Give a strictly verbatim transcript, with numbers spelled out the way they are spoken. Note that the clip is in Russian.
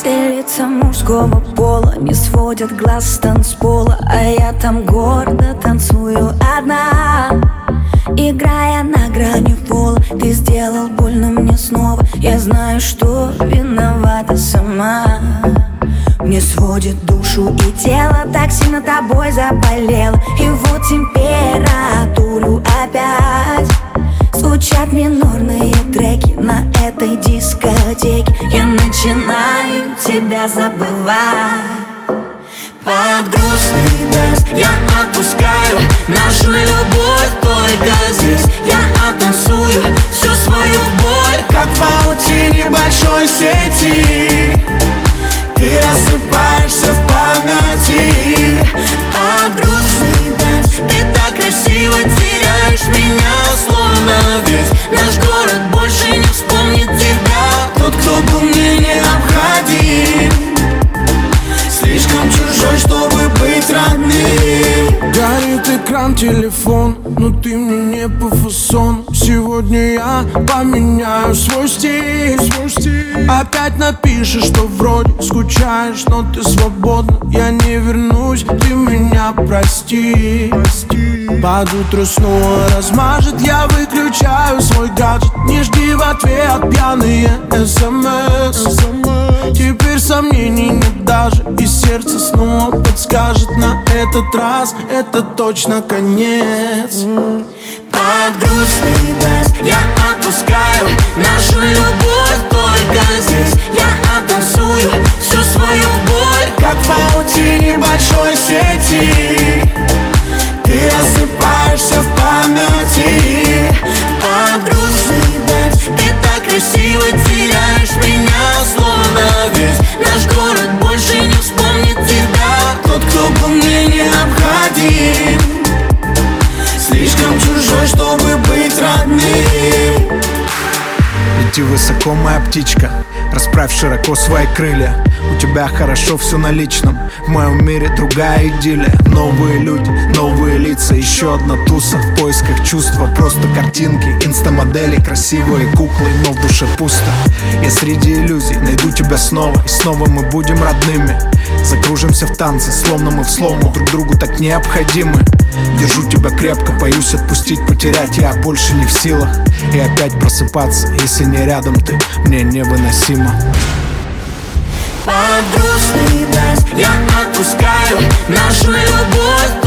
Все лица мужского пола не сводят глаз с танцпола, а я там гордо танцую одна, играя на грани пола. Ты сделал больно мне снова, я знаю, что виновата сама. Мне сводит душу и тело, так сильно тобой заболела. И вот температуру опять звучат минорные треки на этой дискотеке. Я начинаю тебя забывать. Под грустный дождь я отпускаю нашу любовь только здесь. Я оттанцую всю свою боль, как в паутине большой сети. Ты рассыпаешься в памяти. Под грустный дождь ты так красиво теряешь меня, словно весь наш город больше не вспомнит тебя. Тот, кто был мне необходим, слишком чужой, чтобы быть родным. Горит экран, телефон, но ты мне не по фасону. Сегодня я поменяю свой стиль, свой стиль. Опять напишешь, что вроде скучаешь, но ты свободна. Я не вернусь, ты меня прости, прости. Под утро снова размажет, я выключаю свой гаджет. Не жди в ответ пьяные смс. Теперь сомнений нет даже, и сердце снова подскажет: на этот раз это точно конец. Под грустный дождь я отпускаю нашу любовь только здесь. Я оттанцую всю свою боль, как в паутине большой сети. Ты рассыпаешься в памяти. Под грустный дождь ты так красиво теряешь меня, словно весь наш город больше не вспомнит тебя. Тот, кто был мне необходим, слишком чужой, чтобы быть родным. Лети высоко, моя птичка, расправь широко свои крылья. У тебя хорошо все на личном, в моем мире другая идиллия. Новые люди, новые лица, еще одна туса в поисках чувства. Просто картинки, инстамодели, красивые куклы, но в душе пусто. Я среди иллюзий найду тебя снова, и снова мы будем родными. Закружимся в танце, словно мы в слому, друг другу так необходимы. Держу тебя крепко, боюсь отпустить, потерять я больше не в силах. И опять просыпаться, если не рядом ты, мне невыносимо. Под грустный дождь я отпускаю нашу любовь